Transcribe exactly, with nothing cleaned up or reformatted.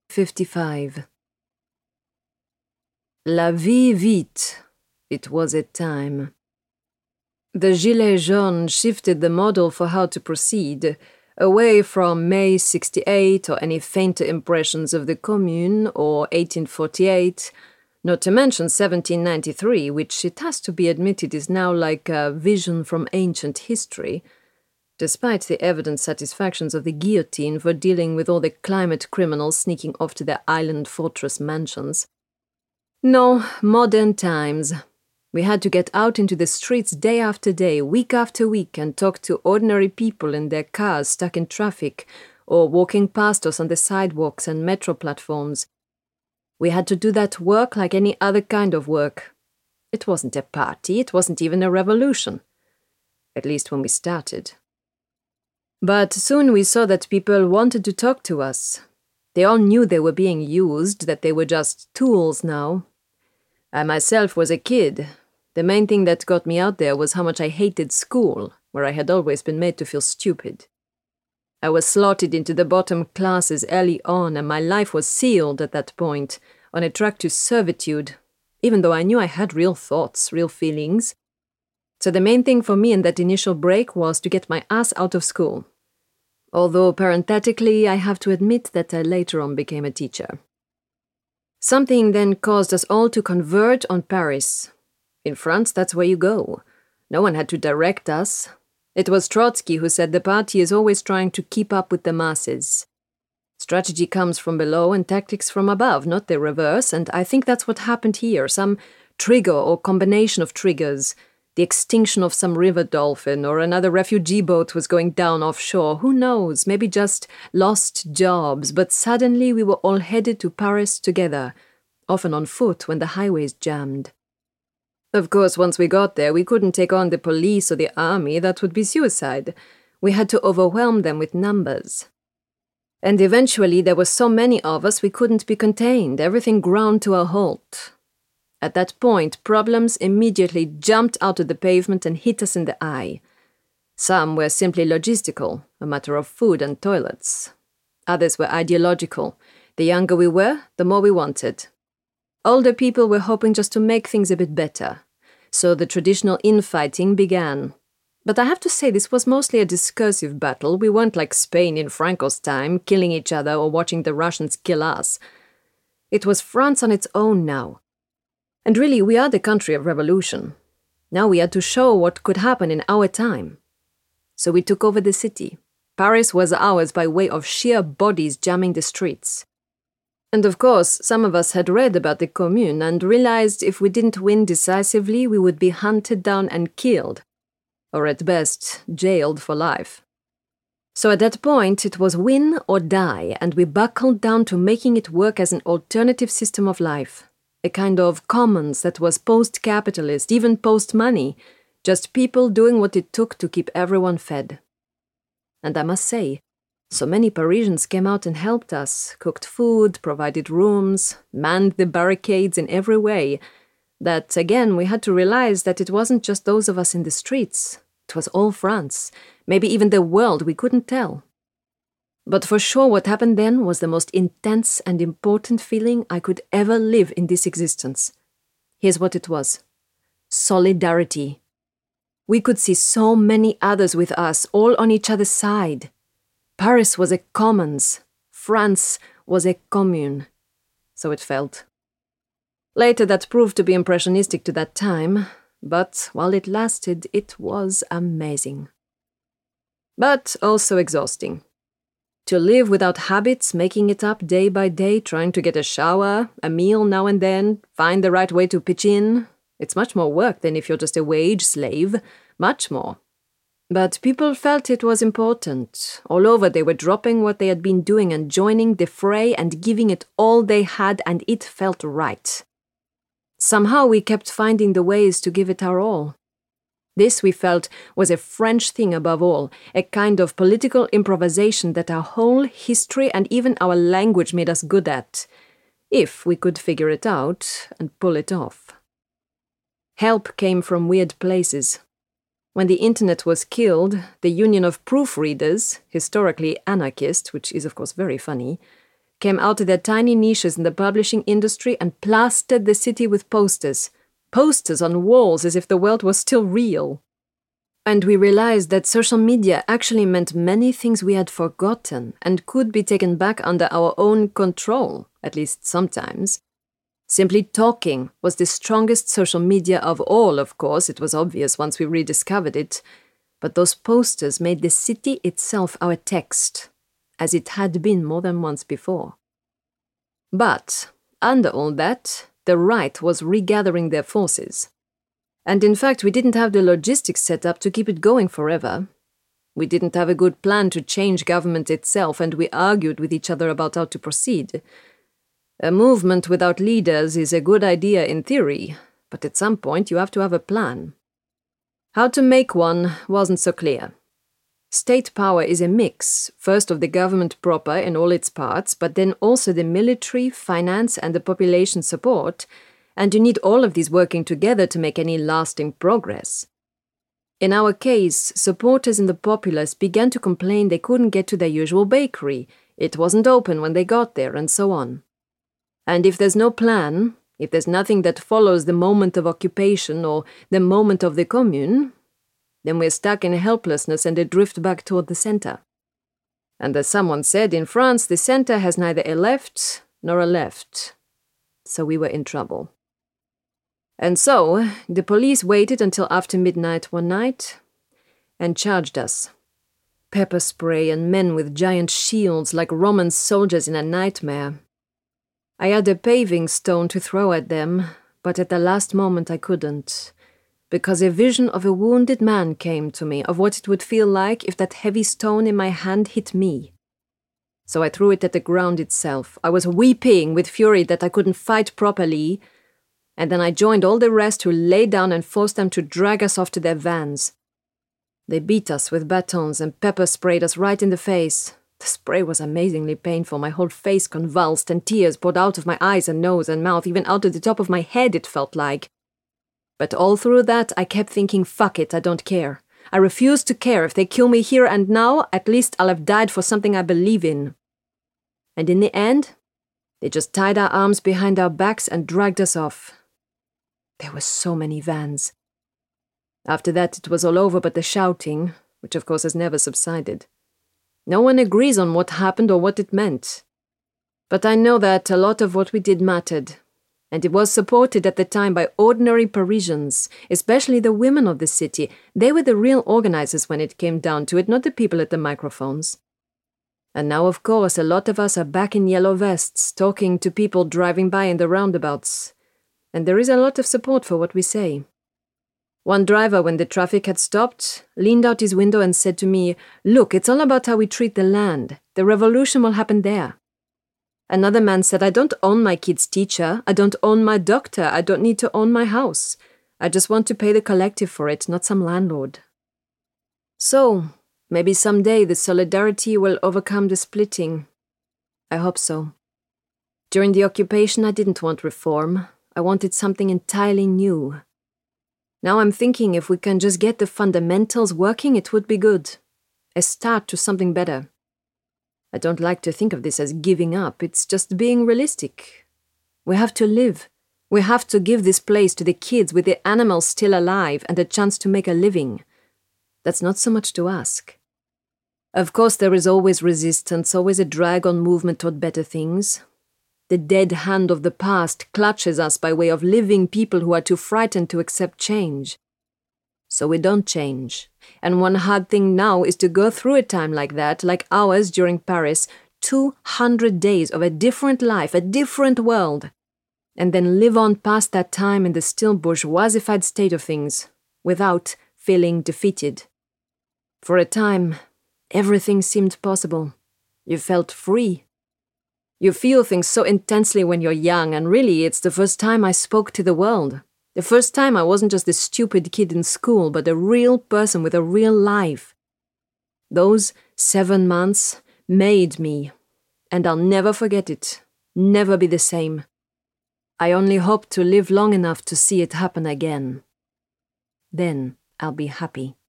fifty-five. La vie vite. It was a time. The Gilets jaunes shifted the model for how to proceed, away from May sixty-eight or any fainter impressions of the Commune or eighteen forty-eight, not to mention seventeen ninety-three, which it has to be admitted is now like a vision from ancient history, despite the evident satisfactions of the guillotine for dealing with all the climate criminals sneaking off to their island fortress mansions. No, modern times. We had to get out into the streets day after day, week after week, and talk to ordinary people in their cars stuck in traffic, or walking past us on the sidewalks and metro platforms. We had to do that work like any other kind of work. It wasn't a party, it wasn't even a revolution. At least when we started. But soon we saw that people wanted to talk to us. They all knew they were being used, that they were just tools now. I myself was a kid. The main thing that got me out there was how much I hated school, where I had always been made to feel stupid. I was slotted into the bottom classes early on, and my life was sealed at that point, on a track to servitude, even though I knew I had real thoughts, real feelings. So the main thing for me in that initial break was to get my ass out of school. Although parenthetically, I have to admit that I later on became a teacher. Something then caused us all to converge on Paris. In France, that's where you go. No one had to direct us. It was Trotsky who said the party is always trying to keep up with the masses. Strategy comes from below and tactics from above, not the reverse, and I think that's what happened here, some trigger or combination of triggers. The extinction of some river dolphin, or another refugee boat was going down offshore. Who knows? Maybe just lost jobs. But suddenly we were all headed to Paris together, often on foot when the highways jammed. Of course, once we got there, we couldn't take on the police or the army. That would be suicide. We had to overwhelm them with numbers. And eventually there were so many of us we couldn't be contained. Everything ground to a halt. At that point, problems immediately jumped out of the pavement and hit us in the eye. Some were simply logistical, a matter of food and toilets. Others were ideological. The younger we were, the more we wanted. Older people were hoping just to make things a bit better. So the traditional infighting began. But I have to say this was mostly a discursive battle. We weren't like Spain in Franco's time, killing each other or watching the Russians kill us. It was France on its own now. And really, we are the country of revolution. Now we had to show what could happen in our time. So we took over the city. Paris was ours by way of sheer bodies jamming the streets. And of course, some of us had read about the Commune and realized if we didn't win decisively, we would be hunted down and killed. Or at best, jailed for life. So at that point, it was win or die, and we buckled down to making it work as an alternative system of life. A kind of commons that was post-capitalist, even post-money, just people doing what it took to keep everyone fed. And I must say, so many Parisians came out and helped us, cooked food, provided rooms, manned the barricades in every way, that, again, we had to realize that it wasn't just those of us in the streets. It was all France, maybe even the world, we couldn't tell. But for sure what happened then was the most intense and important feeling I could ever live in this existence. Here's what it was. Solidarity. We could see so many others with us, all on each other's side. Paris was a commons. France was a commune. So it felt. Later that proved to be impressionistic to that time, but while it lasted, it was amazing. But also exhausting. To live without habits, making it up day by day, trying to get a shower, a meal now and then, find the right way to pitch in. It's much more work than if you're just a wage slave. Much more. But people felt it was important. All over they were dropping what they had been doing and joining the fray and giving it all they had, and it felt right. Somehow we kept finding the ways to give it our all. This, we felt, was a French thing above all, a kind of political improvisation that our whole history and even our language made us good at, if we could figure it out and pull it off. Help came from weird places. When the internet was killed, the Union of Proofreaders, historically anarchist, which is of course very funny, came out of their tiny niches in the publishing industry and plastered the city with posters. Posters on walls as if the world was still real. And we realized that social media actually meant many things we had forgotten and could be taken back under our own control, at least sometimes. Simply talking was the strongest social media of all, of course, it was obvious once we rediscovered it, but those posters made the city itself our text, as it had been more than once before. But, under all that, the right was regathering their forces. And in fact, we didn't have the logistics set up to keep it going forever. We didn't have a good plan to change government itself, and we argued with each other about how to proceed. A movement without leaders is a good idea in theory, but at some point you have to have a plan. How to make one wasn't so clear. State power is a mix, first of the government proper in all its parts, but then also the military, finance, and the population support, and you need all of these working together to make any lasting progress. In our case, supporters in the populace began to complain they couldn't get to their usual bakery, it wasn't open when they got there, and so on. And if there's no plan, if there's nothing that follows the moment of occupation or the moment of the commune, then we're stuck in helplessness and a drift back toward the center. And as someone said, in France, the center has neither a left nor a left. So we were in trouble. And so, the police waited until after midnight one night and charged us. Pepper spray and men with giant shields like Roman soldiers in a nightmare. I had a paving stone to throw at them, but at the last moment I couldn't, because a vision of a wounded man came to me, of what it would feel like if that heavy stone in my hand hit me. So I threw it at the ground itself. I was weeping with fury that I couldn't fight properly, and then I joined all the rest who lay down and forced them to drag us off to their vans. They beat us with batons and pepper sprayed us right in the face. The spray was amazingly painful. My whole face convulsed and tears poured out of my eyes and nose and mouth, even out of the top of my head it felt like. But all through that I kept thinking, fuck it, I don't care. I refuse to care. If they kill me here and now, at least I'll have died for something I believe in. And in the end, they just tied our arms behind our backs and dragged us off. There were so many vans. After that it was all over but the shouting, which of course has never subsided. No one agrees on what happened or what it meant. But I know that a lot of what we did mattered, and it was supported at the time by ordinary Parisians, especially the women of the city. They were the real organizers when it came down to it, not the people at the microphones. And now, of course, a lot of us are back in yellow vests, talking to people driving by in the roundabouts. And there is a lot of support for what we say. One driver, when the traffic had stopped, leaned out his window and said to me, "Look, it's all about how we treat the land. The revolution will happen there." Another man said, "I don't own my kid's teacher. I don't own my doctor. I don't need to own my house. I just want to pay the collective for it, not some landlord." So, maybe someday the solidarity will overcome the splitting. I hope so. During the occupation, I didn't want reform. I wanted something entirely new. Now I'm thinking if we can just get the fundamentals working, it would be good. A start to something better. I don't like to think of this as giving up. It's just being realistic. We have to live. We have to give this place to the kids with the animals still alive and a chance to make a living. That's not so much to ask. Of course, there is always resistance, always a drag on movement toward better things. The dead hand of the past clutches us by way of living people who are too frightened to accept change. So we don't change. And one hard thing now is to go through a time like that, like ours during Paris, two hundred days of a different life, a different world, and then live on past that time in the still bourgeoisified state of things, without feeling defeated. For a time, everything seemed possible. You felt free. You feel things so intensely when you're young, and really it's the first time I spoke to the world. The first time I wasn't just a stupid kid in school, but a real person with a real life. Those seven months made me, and I'll never forget it, never be the same. I only hope to live long enough to see it happen again. Then I'll be happy.